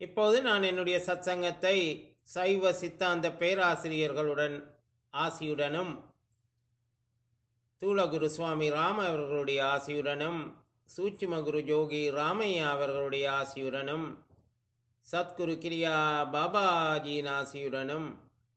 இப்போது நான் என்னுடைய சத்சங்கத்தை சைவ சித்தாந்த பேராசிரியர்களுடன் ஆசியுடனும் தூளகுரு சுவாமி ராம அவர்களுடைய ஆசியுடனும் சூட்சும குரு ஜோகி ராமையா அவர்களுடைய ஆசியுடனும் சத்குரு கிரியா பாபாஜியின் ஆசியுடனும்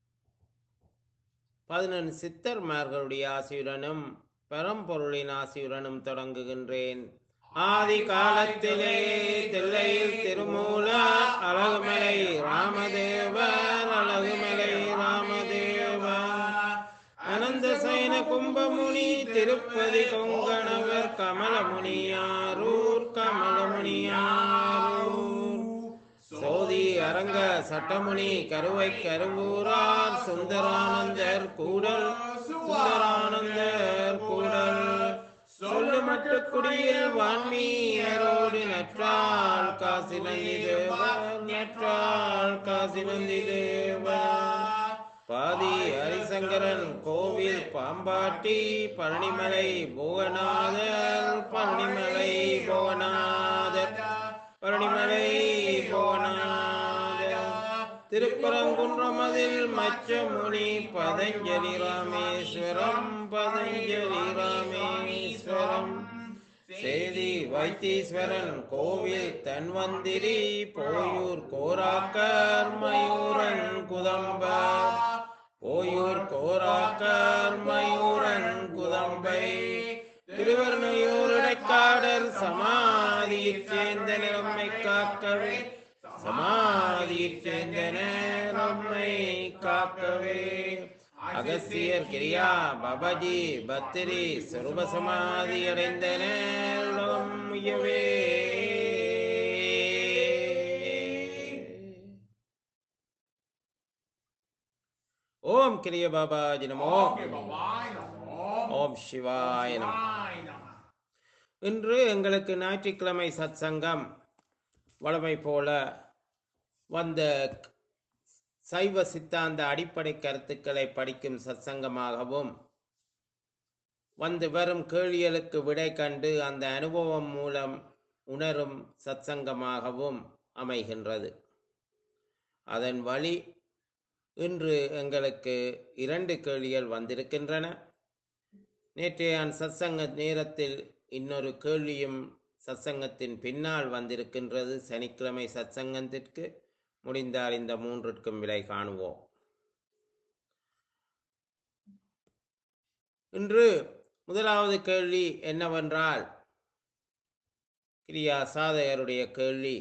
11 சித்தர்மார்களுடைய ஆசியுடனும் பரம்பொருளின் ஆசியுடனும் தொடங்குகின்றேன். ஆதி காலத்திலே தில்லையில் திருமூல அழகுமலை ராமதேவர் அழகுமலை ராமதேவர் அனந்த சயன கும்பமுனி திருப்பதி கொங்கணவர் கமலமுனியாரூர் கமலமுனியாரூர் சோதி அரங்க சட்டமுனி கருவை கருவூரார் சுந்தரானந்தர் கூடல் சுந்தரானந்தர் கூடல் சொல்லு மட்டு குடியில் வான்மீரோடு நற்றால் காசி நந்தி தேவர் நற்றால் காசி நந்தி தேவர் பாதி ஹரிசங்கரன் கோவில் பாம்பாட்டி பழனிமலை புவனாதர் பழனிமலை புவனாதர் பழனிமலை புவனாதர் திருப்பரங்குன்றமதில் மச்சமுனி பதஞ்சலி ராமேஸ்வரம் பதஞ்சலி ராமேஸ்வரம் சேதி வைத்தீஸ்வரன் கோவில் தன்வந்திரி போயூர் கோராக்கர் மயூரன் குதம்பர் போயூர் கோராக்கர் மயூரன் குதம்பை திருவர்ணையூர் இடைக்காடர் சமாதியைச் சேர்ந்த நிறம்மை காக்கவே சமாதியைச் சேர்ந்த நிறம்மை காக்கவே அகஸ்தியர் கிரியா பாபாஜி பத்திரி சொருப சமாதி அடைந்த நேரம் முயவே. ஓம் கிரிய பாபாஜி நமோ. ஓம் சிவாய நமோ. இன்று எங்களுக்கு ஞாயிற்றுக்கிழமை சத் சங்கம் வழமை போல வந்த சைவ சித்தாந்த அடிப்படை கருத்துக்களை படிக்கும் சத்சங்கமாகவும் வந்து வரும் கேள்விகளுக்கு விடை கண்டு அந்த அனுபவம் மூலம் உணரும் சத்சங்கமாகவும் அமைகின்றது. அதன் வழி இன்று எங்களுக்கு 2 கேள்விகள் வந்திருக்கின்றன. நேற்றைய சத்சங்க நேரத்தில் இன்னொரு கேள்வியும் சத்சங்கத்தின் பின்னால் வந்திருக்கின்றது. சனிக்கிழமை சத்சங்கத்திற்கு முடிந்தால் இந்த 3ற்கும் விடை காணுவோம். இன்று முதலாவது கேள்வி என்னவென்றால், கிரியா சாதகருடைய கேள்வி.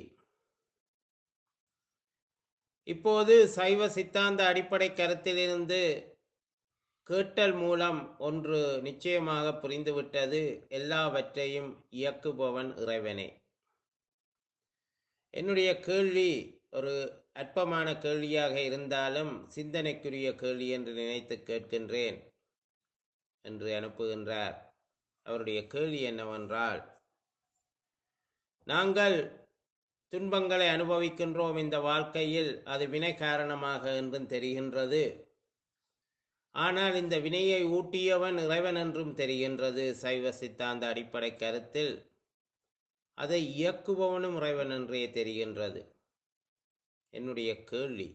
இப்போது சைவ சித்தாந்த அடிப்படை கருத்திலிருந்து கேட்டல் மூலம் ஒன்று நிச்சயமாக புரிந்துவிட்டது. எல்லாவற்றையும் இயக்குபவன் இறைவனே. என்னுடைய கேள்வி ஒரு அற்பமான கேள்வியாக இருந்தாலும் சிந்தனைக்குரிய கேள்வி என்று நினைத்து கேட்கின்றேன் என்று அனுப்புகின்றார். அவருடைய கேள்வி என்னவென்றால், நாங்கள் துன்பங்களை அனுபவிக்கின்றோம் இந்த வாழ்க்கையில், அது வினை காரணமாக என்றும் தெரிகின்றது. ஆனால் இந்த வினையை ஊட்டியவன் இறைவன் என்றும் தெரிகின்றது. சைவ சித்தாந்த அடிப்படை கருத்தில் அதை இயக்குபவனும் இறைவன் என்றே தெரிகின்றது. என்னுடைய கேள்வி,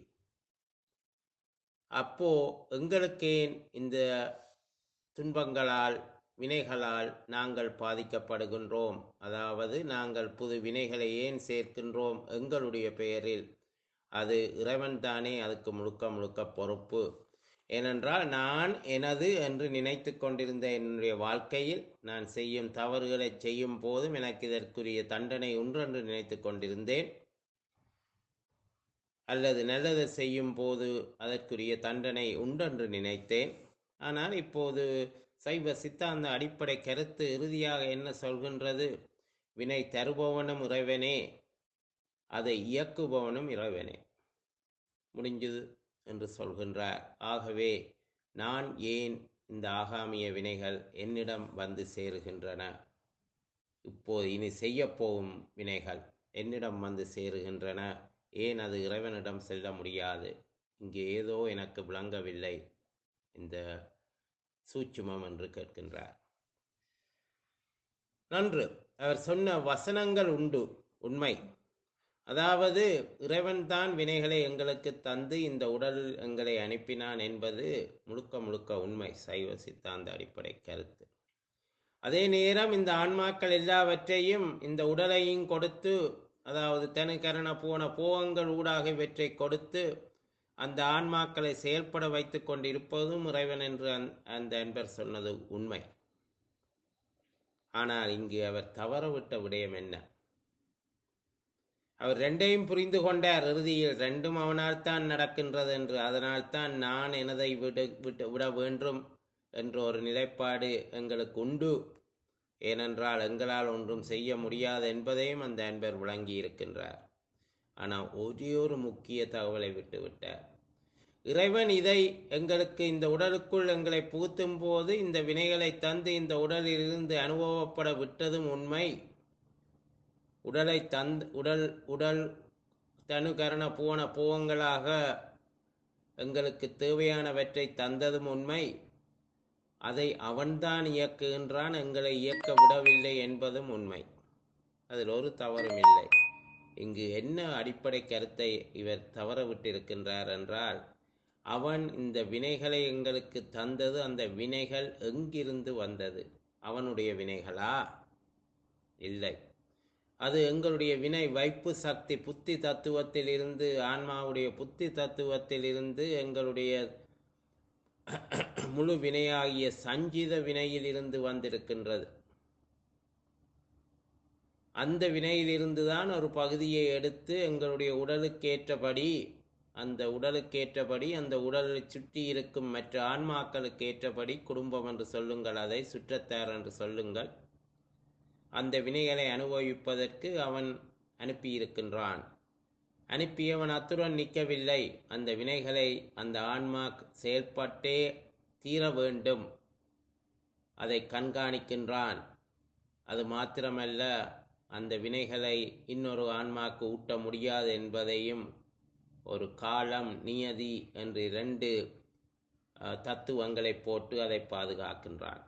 அப்போ எங்களுக்கேன் இந்த துன்பங்களால் வினைகளால் நாங்கள் பாதிக்கப்படுகின்றோம்? அதாவது நாங்கள் புது வினைகளை ஏன் சேர்க்கின்றோம் எங்களுடைய பெயரில்? அது இறைவன் தானே அதுக்கு முழுக்க முழுக்க பொறுப்பு. ஏனென்றால் நான் எனது என்று நினைத்து கொண்டிருந்த என்னுடைய வாழ்க்கையில் நான் செய்யும் தவறுகளை செய்யும் போதும் எனக்கு இதற்குரிய தண்டனை உண்டென்று நினைத்து கொண்டிருந்தேன். அல்லது நல்லதை செய்யும் போது அதற்குரிய தண்டனை உண்டென்று நினைத்தேன். ஆனால் இப்போது சைவ சித்தாந்த அடிப்படை கருத்து இறுதியாக என்ன சொல்கின்றது? வினை தருபவனும் இறைவனே, அதை இயக்குபவனும் இறைவனே. முடிஞ்சது என்று சொல்கின்றார். ஆகவே நான் ஏன் இந்த ஆகாமிய வினைகள் என்னிடம் வந்து சேருகின்றன? இப்போது இனி செய்யப்போகும் வினைகள் என்னிடம் வந்து சேருகின்றன. ஏன் அது இறைவனிடம் செல்ல முடியாது? இங்கே ஏதோ எனக்கு விளங்கவில்லை இந்த சூட்சுமம் என்று கேட்கின்றார். நன்று. அவர் சொன்ன வசனங்கள் உண்டு, உண்மை. அதாவது இறைவன் தான் வினைகளை எங்களுக்கு தந்து இந்த உடல் எங்களை அனுப்பினான் என்பது முழுக்க முழுக்க உண்மை, சைவ சித்தாந்த அடிப்படை கருத்து. அதே நேரம் இந்த ஆன்மாக்கள் எல்லாவற்றையும் இந்த உடலையும் கொடுத்து, அதாவது தனு கரண போன போகங்கள் ஊடாக இவற்றை கொடுத்து அந்த ஆன்மாக்களை செயல்பட வைத்துக் கொண்டிருப்பதும் இறைவன் என்று அந்த அன்பர் சொன்னது உண்மை. ஆனால் இங்கு அவர் தவறவிட்ட விடயம் என்ன? அவர் ரெண்டையும் புரிந்து கொண்டார். இறுதியில் ரெண்டும் அவனால் தான் நடக்கின்றது என்று. அதனால் தான் நான் எனதை விட வேண்டும் என்ற ஒரு நிலைப்பாடு எங்களுக்கு உண்டு. ஏனென்றால் எங்களால் ஒன்றும் செய்ய முடியாது என்பதையும் அந்த அன்பர் விளங்கி இருக்கின்றார். ஆனால் ஒரே ஒரு முக்கிய தகவலை விட்டுவிட்டார். இறைவன் இதை எங்களுக்கு இந்த உடலுக்குள் எங்களை புகுத்தும் போது இந்த வினைகளை தந்து இந்த உடலில் இருந்து அனுபவப்பட விட்டதும் உண்மை. உடலை உடல் தனு கரண போன போகங்களாக எங்களுக்கு தேவையானவற்றை தந்ததும் உண்மை. அதை அவன்தான் இயக்குகின்றான், எங்களை இயக்க விடவில்லை என்பதும் உண்மை. அதில் ஒரு தவறும் இல்லை. இங்கு என்ன அடிப்படை கருத்தை இவர் தவற விட்டிருக்கின்றார் என்றால், அவன் இந்த வினைகளை எங்களுக்கு தந்தது, அந்த வினைகள் எங்கிருந்து வந்தது? அவனுடைய வினைகளா? இல்லை. அது எங்களுடைய வினை வைப்பு சக்தி, புத்தி தத்துவத்தில் இருந்து, ஆன்மாவுடைய புத்தி தத்துவத்தில் இருந்து எங்களுடைய முழு வினையாகிய சஞ்சித வினையில் இருந்து வந்திருக்கின்றது. அந்த வினையிலிருந்துதான் ஒரு பகுதியை எடுத்து எங்களுடைய உடலுக்கேற்றபடி அந்த உடலை சுற்றி இருக்கும் மற்ற ஆன்மாக்களுக்கு ஏற்றபடி, குடும்பம் என்று சொல்லுங்கள், அதை சுற்றத்தார் என்று சொல்லுங்கள், அந்த வினைகளை அனுபவிப்பதற்கு அவன் அனுப்பியிருக்கின்றான். அனுப்பியவன் அத்துடன் நிற்கவில்லை. அந்த வினைகளை அந்த ஆன்மா செயல்பட்டே தீர வேண்டும், அதை கண்காணிக்கின்றான். அது மாத்திரமல்ல, அந்த வினைகளை இன்னொரு ஆன்மாக்கு ஊட்ட முடியாது என்பதையும் ஒரு காலம், நியதி என்று 2 தத்துவங்களை போட்டு அதை பாதுகாக்கின்றான்.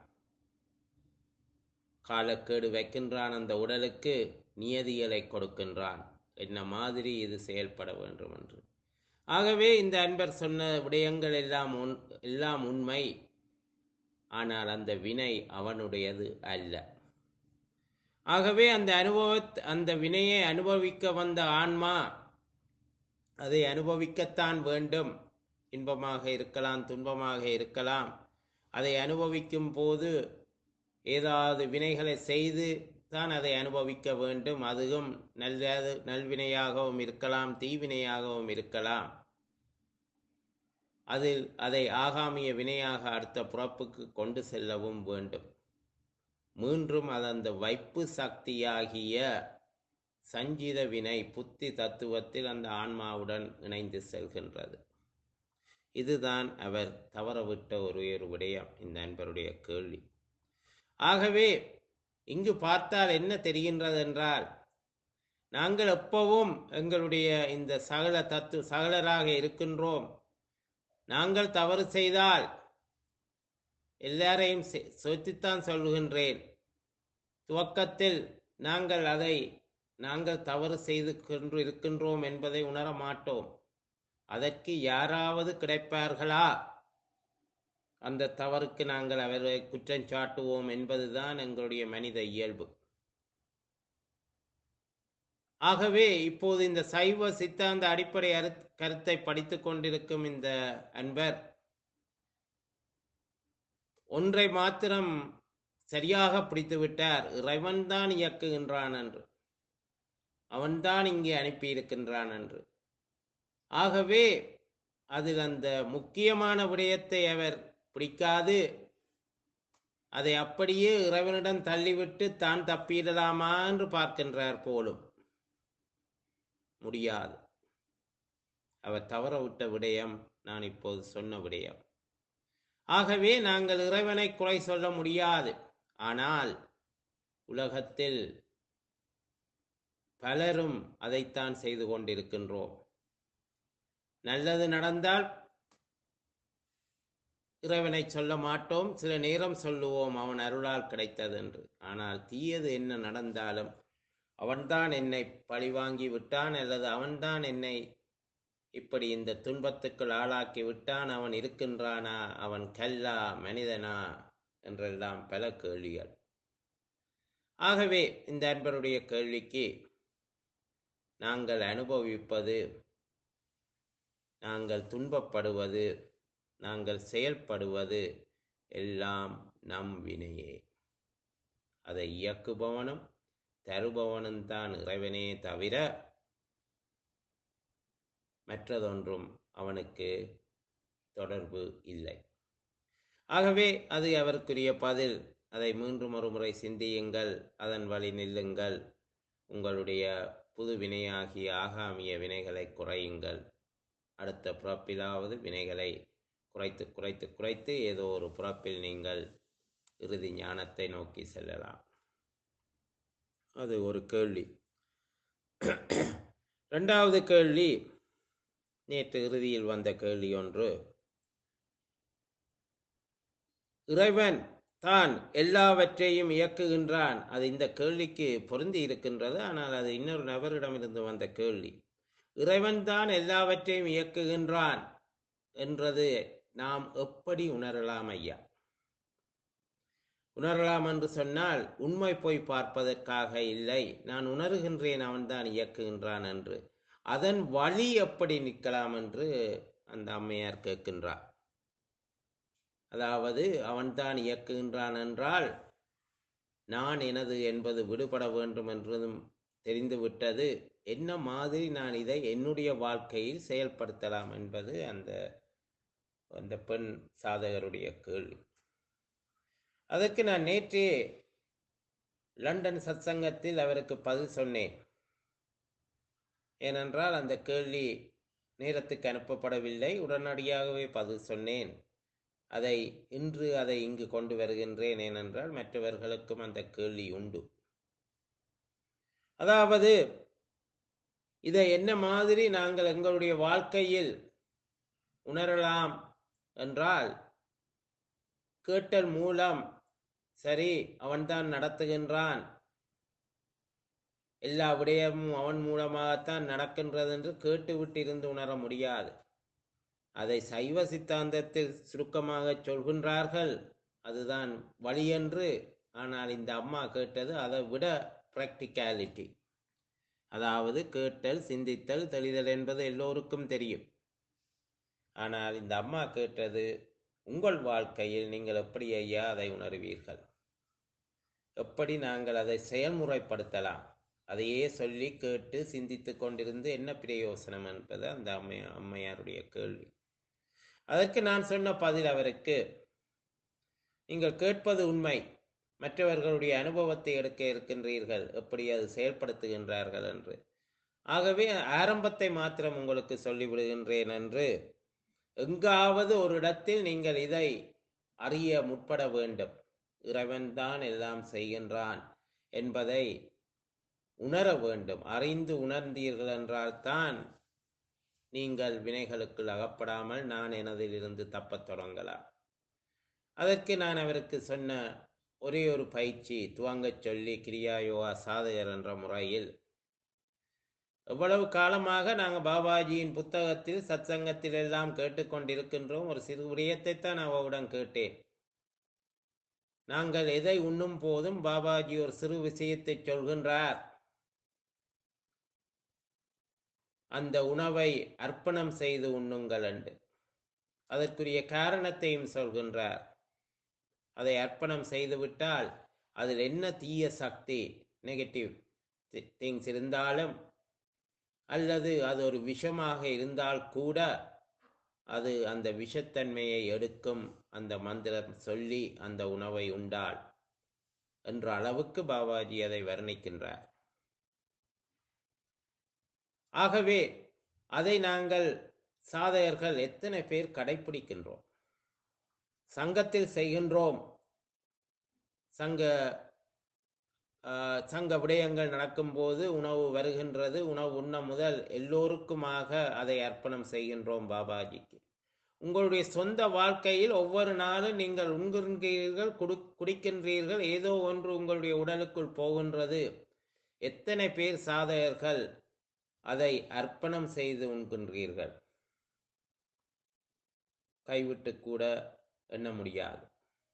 காலக்கேடு வைக்கின்றான், அந்த உடலுக்கு நியதிகளை கொடுக்கின்றான், என்ன மாதிரி இது செயல்பட வேண்டும் என்று. ஆகவே இந்த அன்பர் சொன்ன விடயங்கள் எல்லாம் உண்மை. ஆனால் அந்த வினை அவனுடையது அல்ல. ஆகவே அந்த வினையை அனுபவிக்க வந்த ஆன்மா அதை அனுபவிக்கத்தான் வேண்டும். இன்பமாக இருக்கலாம், துன்பமாக இருக்கலாம். அதை அனுபவிக்கும் போது ஏதாவது வினைகளை செய்து தான் அதை அனுபவிக்க வேண்டும். அதுவும் நல்வினையாகவும் இருக்கலாம், தீவினையாகவும் இருக்கலாம். அதை ஆகாமிய வினையாக அடுத்த பிறப்புக்கு கொண்டு செல்லவும் வேண்டும். மீண்டும் அது அந்த வைப்பு சக்தியாகிய சஞ்சித வினை புத்தி தத்துவத்தில் அந்த ஆன்மாவுடன் இணைந்து செல்கின்றது. இதுதான் அவர் தவறவிட்ட ஒரு விடயம், இந்த அன்பருடைய கேள்வி. ஆகவே இங்கு பார்த்தால் என்ன தெரிகின்றது என்றால், நாங்கள் எப்பவும் எங்களுடைய இந்த சகலராக இருக்கின்றோம். நாங்கள் தவறு செய்தால் எல்லாரையும் சொத்தித்தான் சொல்கின்றேன். துவக்கத்தில் நாங்கள் தவறு செய்து கொண்டு இருக்கின்றோம் என்பதை உணர மாட்டோம். அதற்கு யாராவது கிடைப்பார்களா? அந்த தவறுக்கு நாங்கள் அவரை குற்றம் சாட்டுவோம் என்பதுதான் எங்களுடைய மனித இயல்பு. ஆகவே இப்போது இந்த சைவ சித்தாந்த அடிப்படை கருத்தை படித்துக் கொண்டிருக்கும் இந்த அன்பர் ஒன்றை மாத்திரம் சரியாக பிடித்து விட்டார். இறைவன் தான் இயக்குகின்றான் என்று, அவன்தான் இங்கே அனுப்பியிருக்கின்றான் என்று. ஆகவே அதில் அந்த முக்கியமான விடயத்தை அவர் பிடிக்காது, அதை அப்படியே இறைவனிடம் தள்ளிவிட்டு தான் தப்பிடலாமா என்று பார்க்கின்றார் போலும். முடியாது. அவர் தவற விட்ட விடயம் நான் இப்போது சொன்ன விடயம். ஆகவே நாங்கள் இறைவனை குறை சொல்ல முடியாது. ஆனால் உலகத்தில் பலரும் அதைத்தான் செய்து கொண்டிருக்கின்றோம். நல்லது நடந்தால் இறைவனை சொல்ல மாட்டோம், சில நேரம் சொல்லுவோம் அவன் அருளால் கிடைத்தது என்று. ஆனால் தீயது என்ன நடந்தாலும் அவன்தான் என்னை பழிவாங்கி விட்டான், அல்லது அவன்தான் என்னை இப்படி இந்த துன்பத்துக்குள் ஆளாக்கி விட்டான், அவன் இருக்கின்றானா, அவன் கல்லா மனிதனா என்றெல்லாம் பல கேள்விகள். ஆகவே இந்த அன்பருடைய கேள்விக்கு நாங்கள் அனுபவிப்பது, நாங்கள் துன்பப்படுவது, நாங்கள் செயல்படுவது எல்லாம் நம் வினையே. அதை இயக்குபவனும் தருபவனும் தான் இறைவனே தவிர மற்றதொன்றும் அவனுக்கு தொடர்பு இல்லை. ஆகவே அது அவருக்குரிய பதில். அதை மீண்டும் ஒரு முறை சிந்தியுங்கள், அதன் வழி நில்லுங்கள். உங்களுடைய புது வினையாகிய ஆகாமிய வினைகளை குறையுங்கள். அடுத்த பிறப்பிலாவது வினைகளை குறைத்து குறைத்து குறைத்து ஏதோ ஒரு பிறப்பில் நீங்கள் இறுதி ஞானத்தை நோக்கி செல்லலாம். அது ஒரு கேள்வி. இரண்டாவது கேள்வி, நேற்று இறுதியில் வந்த கேள்வி ஒன்று. இறைவன் தான் எல்லாவற்றையும் இயக்குகின்றான். அது இந்த கேள்விக்கு பொருந்தி இருக்கின்றது, ஆனால் அது இன்னொரு நபரிடமிருந்து வந்த கேள்வி. இறைவன் தான் எல்லாவற்றையும் இயக்குகின்றான் என்றது நாம் எப்படி உணரலாம் ஐயா? உணரலாம் என்று சொன்னால் உண்மை போய் பார்ப்பதற்காக இல்லை, நான் உணர்கின்றேன் அவன்தான் இயக்குகின்றான் என்று. அதன் வழி எப்படி நிற்கலாம் என்று அந்த அம்மையார் கேட்கின்றார். அதாவது அவன்தான் இயக்குகின்றான் என்றால் நான் எனது என்பது விடுபட வேண்டும் என்றதும் தெரிந்துவிட்டது. என்ன மாதிரி நான் இதை என்னுடைய வாழ்க்கையில் செயல்படுத்தலாம் என்பது அந்த பெண் சாதகருடைய கேள்வி. அதற்கு நான் நேற்றே லண்டன் சத்சங்கத்தில் அவருக்கு பதில் சொன்னேன். ஏனென்றால் அந்த கேள்வி நேரத்துக்கு அனுப்பப்படவில்லை, உடனடியாகவே பதில் சொன்னேன். இன்று அதை இங்கு கொண்டு வருகின்றேன். ஏனென்றால் மற்றவர்களுக்கும் அந்த கேள்வி உண்டு. அதாவது இதை என்ன மாதிரி நாங்கள் எங்களுடைய வாழ்க்கையில் உணரலாம் என்றால், கேட்டல் மூலம் சரி அவன்தான் நடத்துகின்றான், எல்லா விடயமும் அவன் மூலமாகத்தான் நடக்கின்றது என்று கேட்டுவிட்டு இருந்து உணர முடியாது. அதை சைவ சித்தாந்தத்தில் சுருக்கமாக சொல்கின்றார்கள், அதுதான் வழி என்று. ஆனால் இந்த அம்மா கேட்டது அதை விட பிராக்டிகாலிட்டி. அதாவது கேட்டல், சிந்தித்தல், தெளிதல் என்பது எல்லோருக்கும் தெரியும். ஆனால் இந்த அம்மா கேட்டது, உங்கள் வாழ்க்கையில் நீங்கள் எப்படி ஐயா அதை உணர்வீர்கள், எப்படி நாங்கள் அதை செயல்முறைப்படுத்தலாம், அதையே சொல்லி கேட்டு சிந்தித்து கொண்டிருந்து என்ன பிரயோசனம் என்பது அந்த அம்மையாருடைய கேள்வி. அதற்கு நான் சொன்ன பதில் அவருக்கு, நீங்கள் கேட்பது உண்மை, மற்றவர்களுடைய அனுபவத்தை எடுக்க இருக்கின்றீர்கள், எப்படி அது செயல்படுத்துகின்றார்கள் என்று. ஆகவே ஆரம்பத்தை மாத்திரம் உங்களுக்கு சொல்லிவிடுகின்றேன் என்று. எங்காவது ஒரு இடத்தில் நீங்கள் இதை அறிய முற்பட வேண்டும். இறைவன்தான் எல்லாம் செய்கின்றான் என்பதை உணர வேண்டும். அறிந்து உணர்ந்தீர்கள் என்றால் தான் நீங்கள் வினைகளுக்குள் அகப்படாமல் நான் எனதிலிருந்து தப்பத் தொடங்கலாம். அதற்கு நான் அவருக்கு சொன்ன ஒரே ஒரு பயிற்சி துவங்கச் சொல்லி, கிரியா யோகா சாதகர் என்ற முறையில், எவ்வளவு காலமாக நாங்கள் பாபாஜியின் புத்தகத்தில் சத்சங்கத்தில் எல்லாம் கேட்டுக்கொண்டிருக்கின்றோம். ஒரு சிறு விடயத்தை தான் அவரிடம் கேட்டேன். நாங்கள் எதை உண்ணும் போதும் பாபாஜி ஒரு சிறு விஷயத்தை சொல்கின்றார். அந்த உணவை அர்ப்பணம் செய்து உண்ணுங்கள் என்று. அதற்குரிய காரணத்தையும் சொல்கின்றார். அதை அர்ப்பணம் செய்துவிட்டால் அதில் என்ன தீய சக்தி, நெகட்டிவ் திங்ஸ் இருந்தாலும், அல்லது அது ஒரு விஷமாக இருந்தால் கூட அது அந்த விஷத்தன்மையை எடுக்கும் அந்த மந்திரம் சொல்லி அந்த உணவை உண்டால் என்ற அளவுக்கு பாபாஜி அதை வர்ணிக்கின்றார். ஆகவே அதை நாங்கள் சாதகர்கள் எத்தனை பேர் கடைபிடிக்கின்றோம்? சங்கத்தில் செய்கின்றோம். சங்க விடயங்கள் நடக்கும்போது உணவு வருகின்றது. உணவு உண்ண முதல் எல்லோருக்குமாக அதை அர்ப்பணம் செய்கின்றோம் பாபாஜிக்கு. உங்களுடைய சொந்த வாழ்க்கையில் ஒவ்வொரு நாளும் நீங்கள் உண்கின்றீர்கள், குடிக்கின்றீர்கள், ஏதோ ஒன்று உங்களுடைய உடலுக்குள் போகின்றது. எத்தனை பேர் சாதகர்கள் அதை அர்ப்பணம் செய்து உண்கின்றீர்கள்? கைவிட்டு கூட எண்ண முடியாது.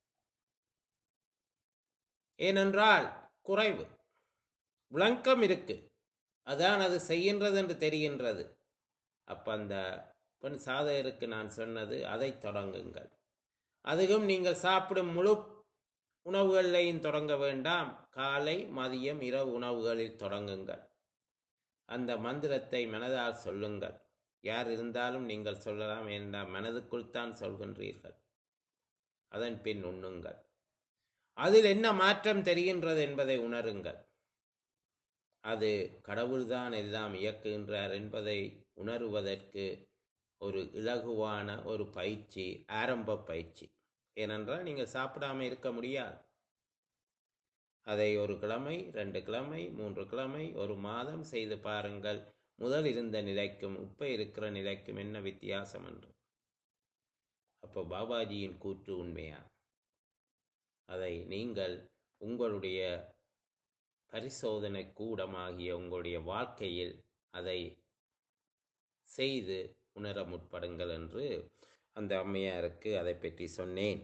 ஏனென்றால் குறைவு விளக்கம் இருக்கு, அதான் அது செய்கின்றது என்று தெரிகின்றது. அப்ப அந்த பெண் சாதகருக்கு நான் சொன்னது, அதை தொடங்குங்கள். அதுவும் நீங்கள் சாப்பிடும் முழு உணவுகளையும் தொடங்க வேண்டாம், காலை மதியம் இரவு உணவுகளில் தொடங்குங்கள். அந்த மந்திரத்தை மனதால் சொல்லுங்கள். யார் இருந்தாலும் நீங்கள் சொல்லலாம், என்றால் மனதுக்குள் தான் சொல்கின்றீர்கள். அதன் பின் உண்ணுங்கள். அதில் என்ன மாற்றம் தெரிகின்றது என்பதை உணருங்கள். அது கடவுள்தான் எல்லாம் இயக்குகின்றார் என்பதை உணருவதற்கு ஒரு இலகுவான ஒரு பயிற்சி, ஆரம்ப பயிற்சி. ஏனென்றால் நீங்கள் சாப்பிடாம இருக்க முடியாது. அதை 1 கிழமை, 2 கிழமை, 3 கிழமை, 1 மாதம் செய்து பாருங்கள். முதல் இருந்த நிலைக்கும் இப்ப இருக்கிற நிலைக்கும் என்ன வித்தியாசம் என்று. அப்போ பாபாஜியின் கூற்று உண்மையா? அதை நீங்கள் உங்களுடைய பரிசோதனை கூடமாகிய உங்களுடைய வாழ்க்கையில் அதை செய்து உணர முற்படுங்கள் என்று அந்த அம்மையாருக்கு அதை பற்றி சொன்னேன்.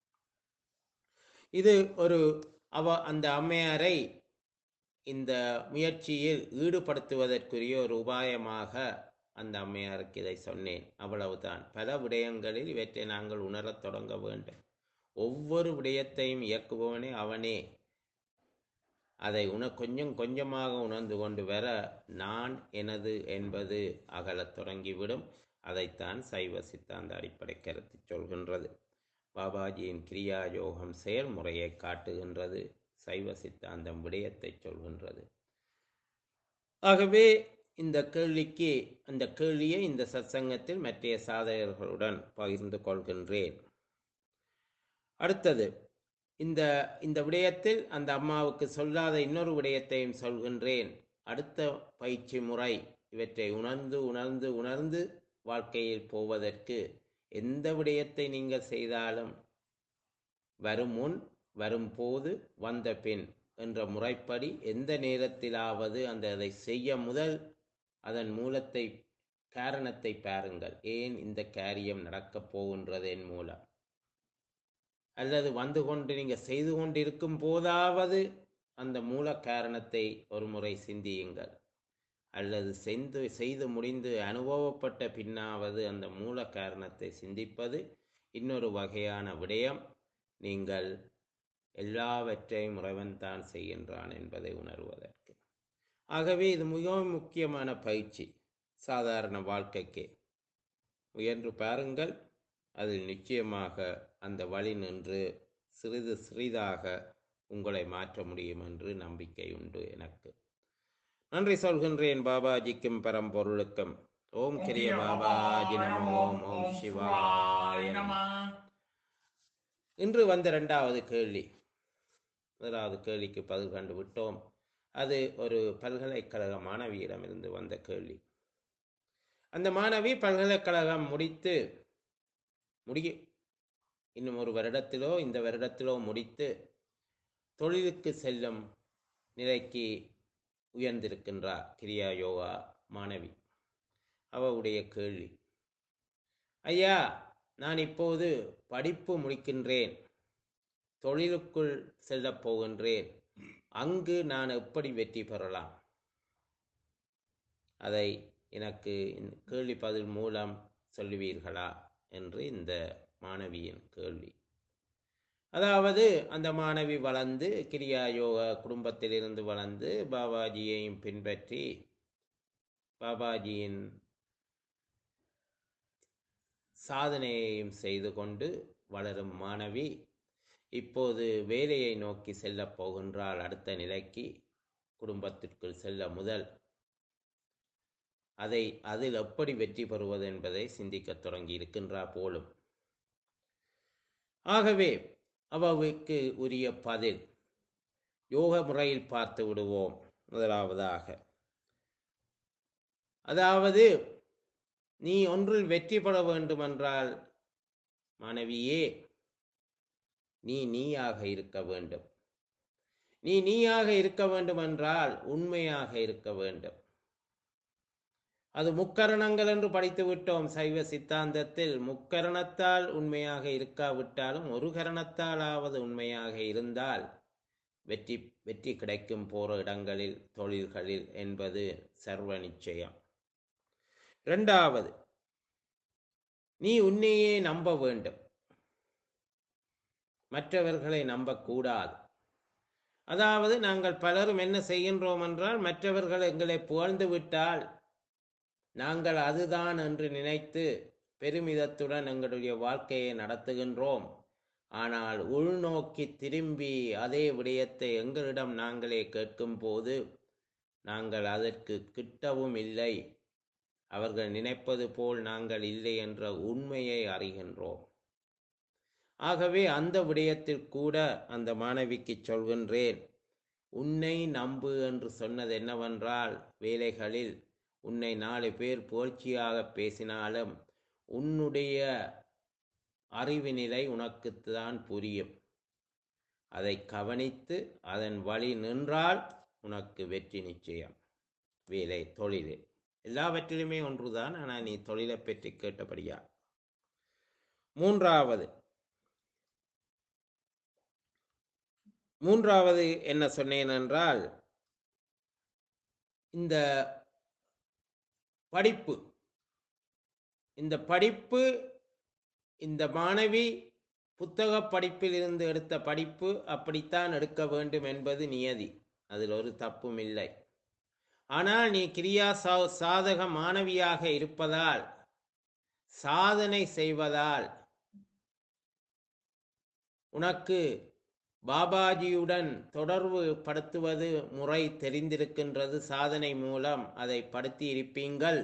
இது ஒரு அந்த அம்மையாரை இந்த முயற்சியில் ஈடுபடுத்துவதற்குரிய ஒரு உபாயமாக அந்த அம்மையாருக்கு இதை சொன்னேன். அவ்வளவுதான். பல விடயங்களில் இவற்றை நாங்கள் உணரத் தொடங்க வேண்டும். ஒவ்வொரு விடயத்தையும் இயக்குபவனே அவனே. அதை கொஞ்சம் கொஞ்சமாக உணர்ந்து கொண்டு வர நான் எனது என்பது அகலத் தொடங்கிவிடும். அதைத்தான் சைவ சித்தாந்த அடிப்படை கருத்து சொல்கின்றது. பாபாஜியின் கிரியா யோகம் செயல்முறையை காட்டுகின்றது. சைவ சித்தாந்தம் விடயத்தை சொல்கின்றது. ஆகவே இந்த கேள்வியை இந்த சத்சங்கத்தில் மற்ற சாதகர்களுடன் பகிர்ந்து கொள்கின்றேன். அடுத்தது இந்த விடயத்தில் அந்த அம்மாவுக்கு சொல்லாத இன்னொரு விடயத்தையும் சொல்கின்றேன். அடுத்த பயிற்சி முறை இவற்றை உணர்ந்து உணர்ந்து உணர்ந்து வாழ்க்கையில் போவதற்கு எந்த விடயத்தை நீங்கள் செய்தாலும் வரும் முன், வரும் போது, வந்த பின் என்ற முறைப்படி எந்த நேரத்திலாவது அதை செய்ய முதல் அதன் மூலத்தை, காரணத்தை பாருங்கள். ஏன் இந்த காரியம் நடக்கப் போகின்றது என் மூலம்? அல்லது வந்து கொண்டு நீங்கள் செய்து கொண்டிருக்கும் போதாவது அந்த மூல காரணத்தை ஒரு முறை சிந்தியுங்கள். அல்லது செய்து முடிந்து அனுபவப்பட்ட பின்னாவது அந்த மூல காரணத்தை சிந்திப்பது இன்னொரு வகையான விடயம். நீங்கள் எல்லாவற்றையும் இறைவன் தான் செய்கின்றான் என்பதை உணர்வதற்கு. ஆகவே இது மிகவும் முக்கியமான பயிற்சி சாதாரண வாழ்க்கைக்கு. முயன்று பாருங்கள். அதில் நிச்சயமாக அந்த வழி நின்று சிறிது சிறிதாக உங்களை மாற்ற முடியும் என்று நம்பிக்கை உண்டு எனக்கு. நன்றி சொல்கின்றேன் பாபாஜிக்கும் பரம்பொருளுக்கும். ஓம் கிரிய பாபாஜி நம. ஓம் ஓம் சிவாய நம. இன்று வந்த 2வது கேள்வி. முதலாவது கேள்விக்கு பதில் கண்டு விட்டோம். அது ஒரு பல்கலைக்கழக மாணவியிடமிருந்து வந்த கேள்வி. அந்த மாணவி பல்கலைக்கழகம் இன்னும் ஒரு வருடத்திலோ இந்த வருடத்திலோ முடித்து தொழிலுக்கு செல்லும் நிலைக்கு உயர்ந்திருக்கின்றார். கிரியா யோகா மாணவி. அவருடைய கேள்வி, ஐயா, நான் இப்போது படிப்பு முடிக்கின்றேன், தொழிலுக்குள் செல்லப் போகின்றேன், அங்கு நான் எப்படி வெற்றி பெறலாம்? அதை எனக்கு கேள்வி பதில் மூலம் சொல்லுவீர்களா என்று இந்த மாணவியின் கேள்வி. அதாவது அந்த மாணவி வளர்ந்து கிரியா யோகா குடும்பத்திலிருந்து வளர்ந்து பாபாஜியையும் பின்பற்றி பாபாஜியின் சாதனையையும் செய்து கொண்டு வளரும் மாணவி இப்போது வேலையை நோக்கி செல்லப் போகின்றாள். அடுத்த நிலைக்கு குடும்பத்திற்குள் செல்ல முதல் அதில் எப்படி வெற்றி பெறுவது என்பதை சிந்திக்க தொடங்கி இருக்கின்றார் போலும். ஆகவே அவருக்கு உரிய பதில் யோக முறையில் பார்த்து விடுவோம். முதலாவதாக, அதாவது நீ ஒன்றில் வெற்றி பெற வேண்டுமென்றால் மாணவியே, நீயாக இருக்க வேண்டும். நீயாக இருக்க வேண்டும் என்றால் உண்மையாக இருக்க வேண்டும். அது முக்கரணங்கள் என்று படித்து விட்டோம் சைவ சித்தாந்தத்தில். முக்கரணத்தால் உண்மையாக இருக்காவிட்டாலும் ஒரு கரணத்தாலாவது உண்மையாக இருந்தால் வெற்றி வெற்றி கிடைக்கும் போற இடங்களில் தொழில்களில் என்பது சர்வ நிச்சயம். இரண்டாவது, நீ உன்னையே நம்ப வேண்டும், மற்றவர்களை நம்பக்கூடாது. அதாவது நாங்கள் பலரும் என்ன செய்கின்றோம் என்றால், மற்றவர்கள் எங்களை புகழ்ந்து விட்டால் நாங்கள் அதுதான் என்று நினைத்து பெருமிதத்துடன் எங்களுடைய வாழ்க்கையை நடத்துகின்றோம். ஆனால் உள்நோக்கி திரும்பி அதே விடயத்தை எங்களிடம் நாங்களே கேட்கும் போது நாங்கள் அதற்கு கிட்டவும் இல்லை, அவர்கள் நினைப்பது போல் நாங்கள் இல்லை என்ற உண்மையை அறிகின்றோம். ஆகவே அந்த விடயத்தில் கூட அந்த மாணவிக்கு சொல்கின்றேன், உன்னை நம்பு என்று சொன்னது என்னவென்றால், வேலைகளில் உன்னை 4 பேர் புகழ்ச்சியாக பேசினாலும் உன்னுடைய அறிவு நிலை உனக்குத்தான் புரியும். அதை கவனித்து அதன் வழி நின்றால் உனக்கு வெற்றி நிச்சயம். வேலை, தொழில் எல்லாவற்றிலுமே ஒன்றுதான். ஆனால் நீ தொழிலை பற்றி கேட்டபடியா. மூன்றாவது என்ன சொன்னேன் என்றால், இந்த படிப்பு இந்த மாணவி புத்தக படிப்பில் இருந்து எடுத்த படிப்பு அப்படித்தான் எடுக்க வேண்டும் என்பது நியதி, அதில் ஒரு தப்பும் இல்லை. ஆனால் நீ கிரியா சாதக மாணவியாக இருப்பதால், சாதனை செய்வதால் உனக்கு பாபாஜியுடன் தொடர்பு படுத்துவது முறை தெரிந்திருக்கின்றது. சாதனை மூலம் அதை படுத்தி இருப்பீங்கள்.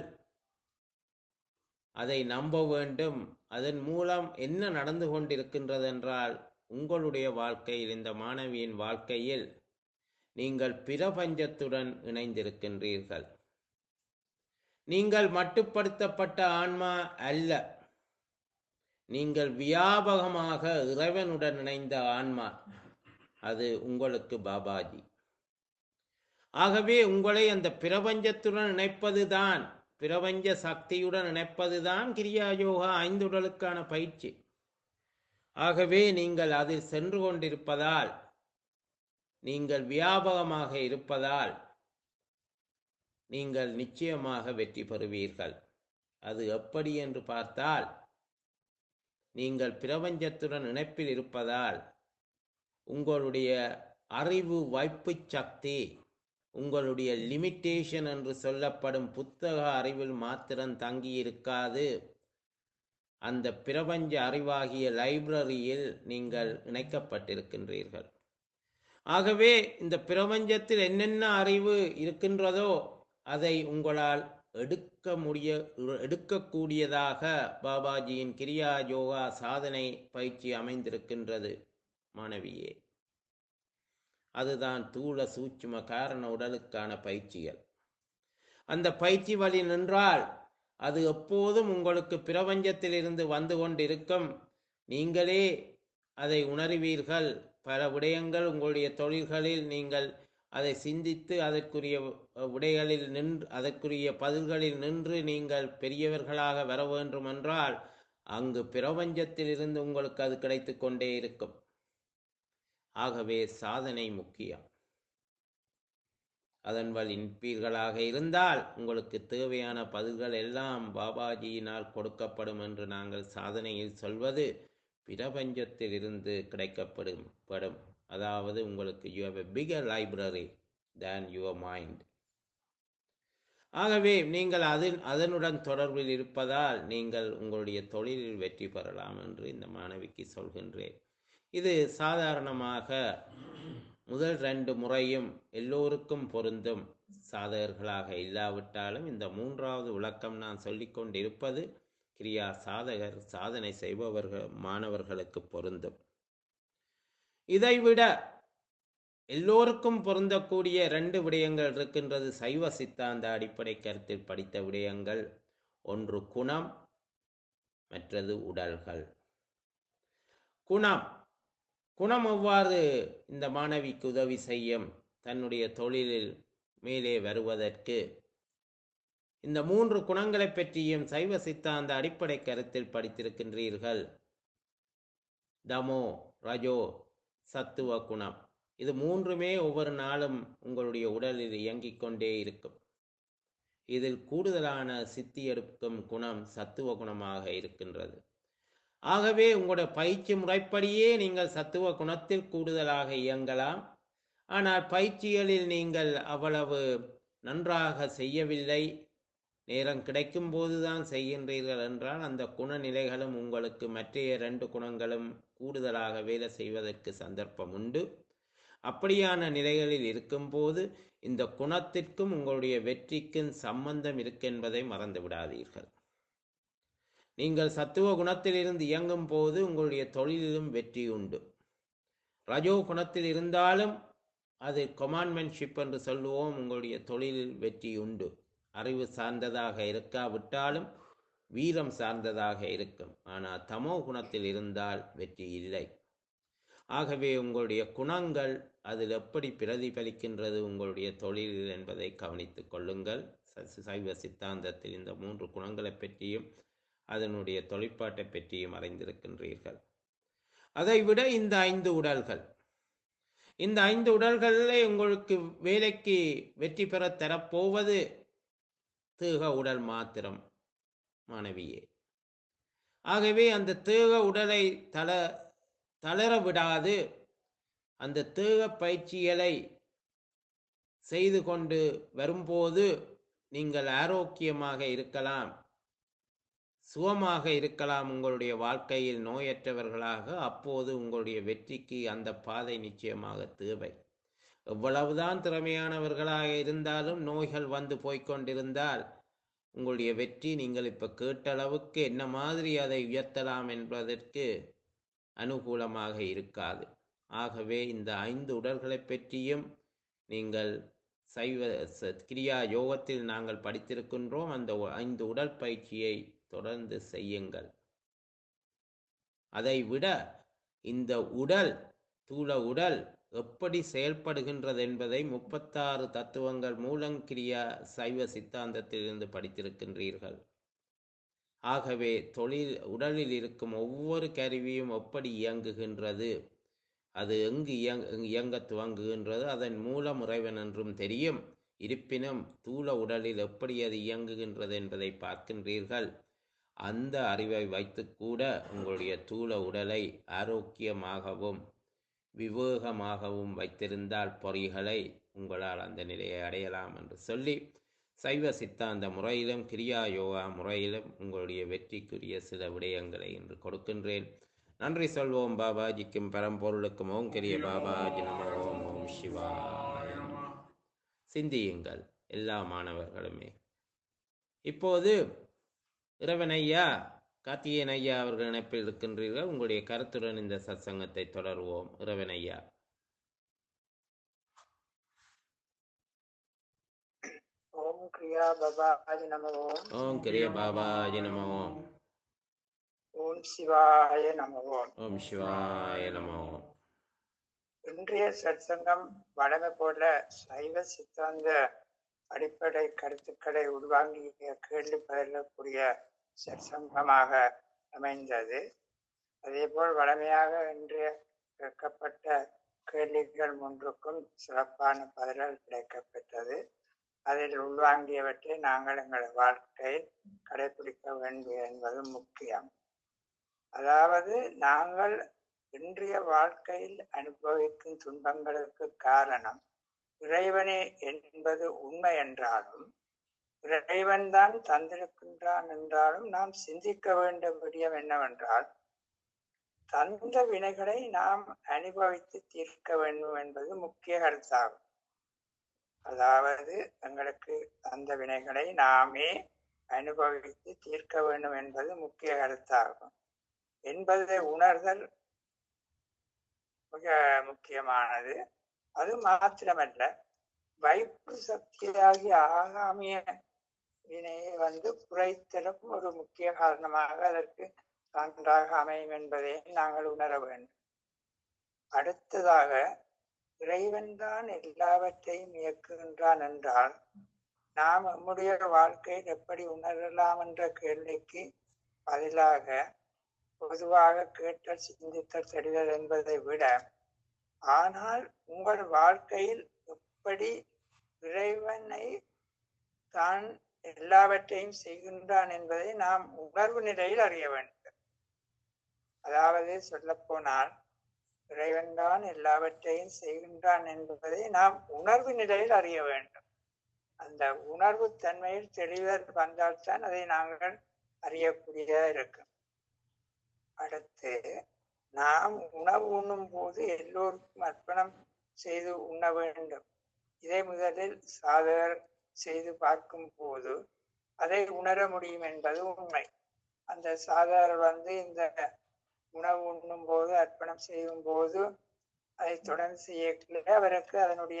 அதை நம்ப வேண்டும். அதன் மூலம் என்ன நடந்து கொண்டிருக்கின்றது என்றால், உங்களுடைய வாழ்க்கையில், இந்த மாணவியின் வாழ்க்கையில் நீங்கள் பிரபஞ்சத்துடன் இணைந்திருக்கின்றீர்கள். நீங்கள் மட்டுப்படுத்தப்பட்ட ஆன்மா அல்ல, நீங்கள் வியாபகமாக இறைவனுடன் இணைந்த ஆன்மா. அது உங்களுக்கு பாபாஜி. ஆகவே உங்களை அந்த பிரபஞ்சத்துடன் இணைப்பதுதான், பிரபஞ்ச சக்தியுடன் இணைப்பதுதான் கிரியா யோகா 5 உடலுக்கான பயிற்சி. ஆகவே நீங்கள் அதில் சென்று கொண்டிருப்பதால், நீங்கள் வியாபகமாக இருப்பதால் நீங்கள் நிச்சயமாக வெற்றி பெறுவீர்கள். அது எப்படி என்று பார்த்தால், நீங்கள் பிரபஞ்சத்துடன் இணைப்பில் இருப்பதால் உங்களுடைய அறிவு வைப்பு சக்தி, உங்களுடைய லிமிட்டேஷன் என்று சொல்லப்படும் புத்தக அறிவில் மாத்திரம் தங்கி இருக்காது. அந்த பிரபஞ்ச அறிவாகிய லைப்ரரியில் நீங்கள் இணைக்கப்பட்டிருக்கின்றீர்கள். ஆகவே இந்த பிரபஞ்சத்தில் என்னென்ன அறிவு இருக்கின்றதோ அதை உங்களால் எடுக்கக்கூடியதாக பாபாஜியின் கிரியா யோகா சாதனை பயிற்சி அமைந்திருக்கின்றது மாணவியே. அதுதான் தூள சூட்சும காரண உடலுக்கான பயிற்சிகள். அந்த பயிற்சி வழி நின்றால் அது எப்போதும் உங்களுக்கு பிரபஞ்சத்தில் இருந்து வந்து கொண்டிருக்கும். நீங்களே அதை உணர்வீர்கள். பல விடயங்கள் உங்களுடைய தொழில்களில் நீங்கள் அதை சிந்தித்து அதற்குரிய விடைகளில் நின்று, அதற்குரிய பதில்களில் நின்று நீங்கள் பெரியவர்களாக வர வேண்டும் என்றால் அங்கு பிரபஞ்சத்தில் இருந்து உங்களுக்கு அது கிடைத்து கொண்டே இருக்கும். ஆகவே சாதனை முக்கியம். அதன் வழி நிற்பீர்களாக இருந்தால் உங்களுக்கு தேவையான பதில்கள் எல்லாம் பாபாஜியினால் கொடுக்கப்படும் என்று நாங்கள் சாதனையில் சொல்வது பிரபஞ்சத்தில் இருந்து கிடைக்கப்படும். அதாவது உங்களுக்கு you have a bigger library than your mind. ஆகவே நீங்கள் அதனுடன் தொடர்பில் இருப்பதால் நீங்கள் உங்களுடைய தொழிலில் வெற்றி பெறலாம் என்று இந்த மாணவிக்கு சொல்கின்றேன். இது சாதாரணமாக முதல் 2 முறையும் எல்லோருக்கும் பொருந்தும், சாதகர்களாக இல்லாவிட்டாலும். இந்த 3வது விளக்கம் நான் சொல்லிக்கொண்டிருப்பது கிரியா சாதகர், சாதனை செய்பவர்கள், மாணவர்களுக்கு பொருந்தும். இதைவிட எல்லோருக்கும் பொருந்தக்கூடிய 2 விடயங்கள் இருக்கின்றது. சைவ சித்தாந்த அடிப்படை கருத்தில் படித்த விடயங்கள். ஒன்று குணம், மற்றது உடல்கள். குணம் குணம் எவ்வாறு இந்த மாணவிக்கு உதவி செய்யும் தன்னுடைய தொழிலில் மேலே வருவதற்கு? இந்த 3 குணங்களைப் பற்றியும் சைவ சித்தாந்த அடிப்படை கருத்தில் படித்திருக்கின்றீர்கள். தமோ, ரஜோ, சத்துவ குணம். இது மூன்றுமே ஒவ்வொரு நாளும் உங்களுடைய உடலில் இயங்கிக் கொண்டே இருக்கும். இதில் கூடுதலான சித்தி எடுக்கும் குணம் சத்துவ குணமாக இருக்கின்றது. ஆகவே உங்களுடைய பயிற்சி முறைப்படியே நீங்கள் சத்துவ குணத்தில் கூடுதலாக இயங்கலாம். ஆனால் பயிற்சிகளில் நீங்கள் அவ்வளவு நன்றாக செய்யவில்லை, நேரம் கிடைக்கும் போதுதான் செய்கின்றீர்கள் என்றால் அந்த குணநிலைகளும் உங்களுக்கு மற்றைய 2 குணங்களும் கூடுதலாக வேலை செய்வதற்கு சந்தர்ப்பம் உண்டு. அப்படியான நிலைகளில் இருக்கும்போது இந்த குணத்திற்கும் உங்களுடைய வெற்றிக்கும் சம்பந்தம் இருக்கென்பதை மறந்து விடாதீர்கள். நீங்கள் சத்துவ குணத்தில் இருந்து இயங்கும் போது உங்களுடைய தொழிலிலும் வெற்றி உண்டு. ரஜோ குணத்தில் இருந்தாலும் அது கொமாண்ட்மென்ஷிப் என்று சொல்லுவோம், உங்களுடைய தொழிலில் வெற்றி உண்டு. அறிவு சார்ந்ததாக இருக்காவிட்டாலும் வீரம் சார்ந்ததாக இருக்கும். ஆனால் தமோ குணத்தில் இருந்தால் வெற்றி இல்லை. ஆகவே உங்களுடைய குணங்கள் அதில் எப்படி பிரதிபலிக்கின்றது உங்களுடைய தொழிலில் என்பதை கவனித்துக் கொள்ளுங்கள். சைவ சித்தாந்தத்தில் இந்த 3 குணங்களை பற்றியும் அதனுடைய தொழிற்பாட்டை பற்றியும் அறிந்திருக்கின்றீர்கள். அதைவிட இந்த 5 உடல்கள், இந்த 5 உடல்களிலே உங்களுக்கு வேலைக்கு வெற்றி பெற தரப்போவது தேக உடல் மாத்திரம் மாணவியே. ஆகவே அந்த தேக உடலை தளர விடாது அந்த தேக பயிற்சிகளை செய்து கொண்டு வரும்போது நீங்கள் ஆரோக்கியமாக இருக்கலாம், சுகமாக இருக்கலாம், உங்களுடைய வாழ்க்கையில் நோயற்றவர்களாக. அப்போது உங்களுடைய வெற்றிக்கு அந்த பாதை நிச்சயமாக தேவை. எவ்வளவுதான் திறமையானவர்களாக இருந்தாலும் நோய்கள் வந்து போய்கொண்டிருந்தால் உங்களுடைய வெற்றி நீங்கள் இப்ப கேட்ட அளவுக்கு என்ன மாதிரி அதை உயர்த்தலாம் என்பதற்கு அனுகூலமாக இருக்காது. ஆகவே இந்த 5 உடல்களை பற்றியும் நீங்கள் சைவ கிரியா யோகத்தில் நாங்கள் படித்திருக்கின்றோம். அந்த 5 உடல் பயிற்சியை தொடர்ந்து செய்யுங்கள். அதை விட இந்த உடல், தூள உடல் எப்படி செயல்படுகின்றது என்பதை 36 தத்துவங்கள் மூலம் கிரியா சைவ சித்தாந்தத்திலிருந்து படித்திருக்கின்றீர்கள். ஆகவே உடலில் இருக்கும் ஒவ்வொரு கருவியும் எப்படி இயங்குகின்றது, அது எங்கு இயங்க துவங்குகின்றது, அதன் மூலம் இறைவன் என்றும் தெரியும். இருப்பினும் தூள உடலில் எப்படி அது இயங்குகின்றது என்பதை பார்க்கின்றீர்கள். அந்த அறிவை வைத்து கூட உங்களுடைய தூள உடலை ஆரோக்கியமாகவும் விவேகமாகவும் வைத்திருந்தால் பொறிகளை உங்களால் அந்த நிலையை அடையலாம் என்று சொல்லி சைவ சித்தாந்த முறையிலும் கிரியா யோகா முறையிலும் உங்களுடைய வெற்றிக்குரிய சில விடயங்களை இன்று கொடுக்கின்றேன். நன்றி சொல்வோம் பாபாஜிக்கும் பரம்பொருளுக்கும். ஓம் கிரிய பாபாஜி நம. ஓம் ஓம் சிவாய நம. சிந்தியுங்கள் எல்லா மாணவர்களுமே. இப்போது இறைவன் ஐயா, கார்த்திகேயன் ஐயா அவர்கள் இணைப்பில் இருக்கின்றீர்கள். உங்களுடைய கருத்துடன் இந்த சத்சங்கத்தை தொடருவோம். இறைவன் ஐயா. ஓம் கிரியா பாபாஜி நமோ. ஓம் கிரிய பாபாஜி நமோ. ஓம் சிவாய நமோ. ஓம் சிவாய நமோ. இன்றைய சத்சங்கம் வழமை போல சைவ சித்தாந்த அடிப்படை கருத்துக்களை உள்வாங்கிய கேள்வி பயிரக்கூடிய சத்சங்கமாக அமைந்தது. அதேபோல் வழமையாக இன்றைய கேட்கப்பட்ட கேள்விகள் ஒன்றுக்கும் சிறப்பான பதில்கள் கிடைக்கப்பெற்றது. அதில் உள்வாங்கியவற்றை நாங்கள் எங்கள் வாழ்க்கையில் கடைபிடிக்க வேண்டும் என்பது முக்கியம். அதாவது நாங்கள் இன்றைய வாழ்க்கையில் அனுபவிக்கும் துன்பங்களுக்கு காரணம் இறைவனே என்பது உண்மை என்றாலும், இறைவன் தான் தந்திருக்கின்றான் என்றாலும், நாம் சிந்திக்க வேண்டிய விடயம் என்னவென்றால், தந்த வினைகளை நாம் அனுபவித்து தீர்க்க வேண்டும் என்பது முக்கிய கருத்தாகும். அதாவது எங்களுக்கு தந்த வினைகளை நாமே அனுபவித்து தீர்க்க வேண்டும் என்பது முக்கிய கருத்தாகும் என்பதை உணர்தல் மிக முக்கியமானது. அது மாத்திரமல்ல, வைப்பு சக்தியாகிய ஆகாமிய வினையை குறைத்தலும் ஒரு முக்கிய காரணமாக அதற்கு சான்றாக அமையும் என்பதை நாங்கள் உணர வேண்டும். அடுத்ததாக இறைவன் தான் எல்லாவற்றையும் இயக்குகின்றான் என்றால் நாம் நம்முடைய வாழ்க்கையில் எப்படி உணரலாம் என்ற கேள்விக்கு பதிலாக பொதுவாக கேட்டல் சிந்தித்தல் தெரிதல் என்பதை விட, ஆனால் உங்கள் வாழ்க்கையில் எப்படி இறைவனை தான் எல்லாவற்றையும் செய்கின்றான் என்பதை நாம் உணர்வு நிலையில் அறிய வேண்டும். அதாவது சொல்ல போனால் இறைவன் தான் எல்லாவற்றையும் செய்கின்றான் என்பதை நாம் உணர்வு நிலையில் அறிய வேண்டும். அந்த உணர்வு தன்மையில் தெளிவர் வந்தால்தான் அதை நாங்கள் அறியக்கூடியதா இருக்கும். அடுத்து நாம் உணவு உண்ணும் போது எல்லோருக்கும் அர்ப்பணம் செய்து உண்ண வேண்டும். இதை முதலில் சாதகர் செய்து பார்க்கும் போது அதை உணர முடியும் என்பது உண்மை. அந்த சாதகர் இந்த உணவு உண்ணும் போது அர்ப்பணம் செய்யும் போது அதை தொடர்ந்து செய்யக்கூடிய அவருக்கு அதனுடைய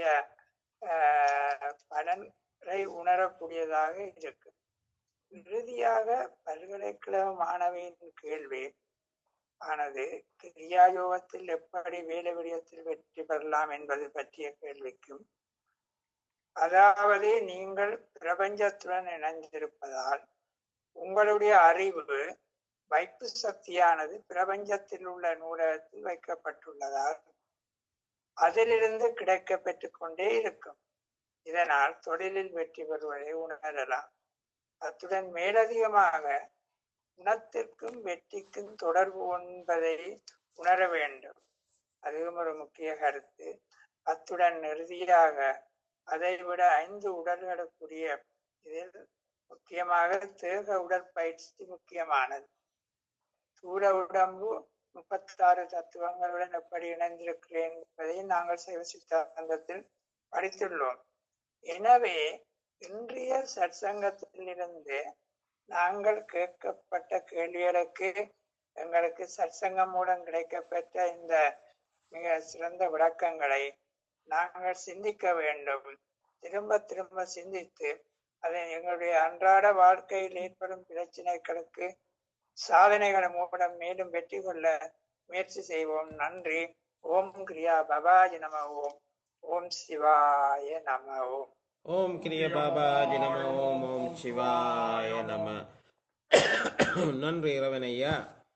பலனை உணரக்கூடியதாக இருக்கு. இறுதியாக பல்கலைக்கழக மாணவியின் கேள்வி ஆனது கிரியாயோகத்தில் எப்படி வேலை விடயத்தில் வெற்றி பெறலாம் என்பது பற்றிய கேள்விக்கும், அதாவது நீங்கள் பிரபஞ்சத்துடன் இணைந்திருப்பதால் உங்களுடைய அறிவு வைப்பு சக்தியானது பிரபஞ்சத்தில் உள்ள நூலகத்தில் வைக்கப்பட்டுள்ளதால் அதிலிருந்து கிடைக்க பெற்றுக் கொண்டே இருக்கும். இதனால் தொழிலில் வெற்றி பெறுவதை உணரலாம். அத்துடன் மேலதிகமாக குணத்திற்கும் வெற்றிக்கும் தொடர்பு என்பதை உணர வேண்டும். அதுவும் ஒரு முக்கிய கருத்து. அத்துடன் இறுதியாக அதைவிட 5 உடல்களுக்குரிய இதில் முக்கியமாக தேக உடற்பயிற்சி முக்கியமானது. சூர உடம்பு 36 தத்துவங்களுடன் எப்படி இணைந்திருக்கிறேன் என்பதை நாங்கள் சைவ சித்தாந்தத்தில் படித்துள்ளோம். எனவே இன்றைய சற்சங்கத்திலிருந்து நாங்கள் கேட்கப்பட்ட கேள்விகளுக்கு எங்களுக்கு சற்சங்கம் மூலம் கிடைக்கப்பெற்ற இந்த மிக சிறந்த விளக்கங்களை நாங்கள் சிந்திக்க வேண்டும். திரும்ப திரும்ப சிந்தித்து அதை எங்களுடைய அன்றாட வாழ்க்கையில் ஏற்படும் பிரச்சனைகளுக்கு சாதனைகள் மூலம் மேலும் வெற்றி கொள்ள முயற்சி செய்வோம். நன்றி. ஓம் கிரியா பாபாஜி நம. ஓம். ஓம் சிவாய நம. ஓம். ஓம் கிரிய பாபாஜி நம. ஓம். ஓம் சிவாய நம. நன்றி இறைவனையா.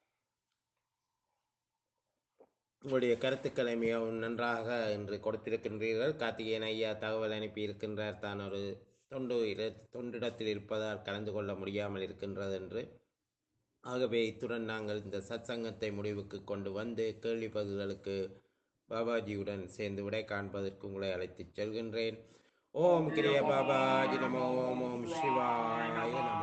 உங்களுடைய கருத்துக்களை மிகவும் நன்றாக இன்று கொடுத்திருக்கின்றீர்கள். கார்த்திகேயன் ஐயா தகவல் அனுப்பி இருக்கின்றார், தான் ஒரு தொண்டிடத்தில் இருப்பதால் கலந்து கொள்ள முடியாமல் இருக்கின்றது என்று. ஆகவே இத்துடன் நாங்கள் இந்த சத்சங்கத்தை முடிவுக்கு கொண்டு வந்து கேள்வி பதில்களுக்கு பாபாஜியுடன் சேர்ந்து விடை காண்பதற்கு உங்களை அழைத்துச் செல்கின்றேன். ஓம் கிரிய பாபாஜி நம. ஓம். ஓம் சிவாய நம.